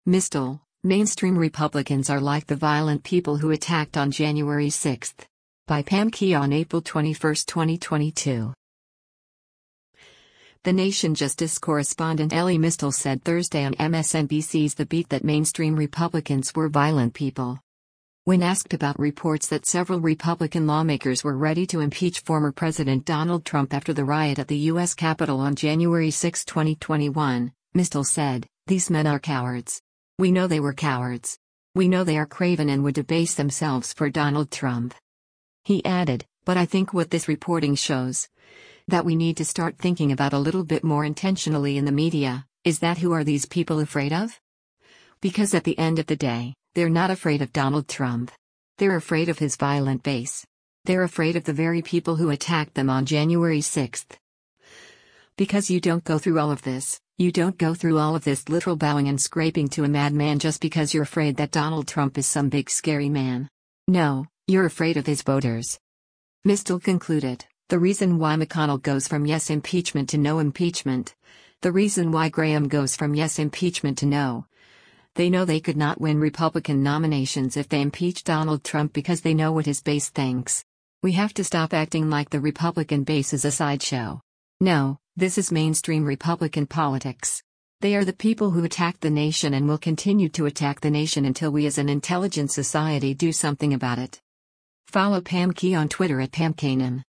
Mistel, mainstream Republicans are like the violent people who attacked on January 6. By Pam Key on April 21, 2022. The Nation Justice correspondent Elie Mystal said Thursday on MSNBC's The Beat that mainstream Republicans were violent people. When asked about reports that several Republican lawmakers were ready to impeach former President Donald Trump after the riot at the U.S. Capitol on January 6, 2021, Mystal said, "These men are cowards. We know they were cowards. We know they are craven and would debase themselves for Donald Trump." He added, "But I think what this reporting shows, that we need to start thinking about a little bit more intentionally in the media, is that who are these people afraid of? Because at the end of the day, they're not afraid of Donald Trump. They're afraid of his violent base. They're afraid of the very people who attacked them on January 6. Because you don't go through all of this, you don't go through all of this literal bowing and scraping to a madman just because you're afraid that Donald Trump is some big scary man. No, you're afraid of his voters." Mystal concluded, "The reason why McConnell goes from yes impeachment to no impeachment, the reason why Graham goes from yes impeachment to no, they know they could not win Republican nominations if they impeach Donald Trump because they know what his base thinks. We have to stop acting like the Republican base is a sideshow. No, this is mainstream Republican politics. They are the people who attack the nation and will continue to attack the nation until we as an intelligent society do something about it." Follow Pam Key on Twitter at PamKanan.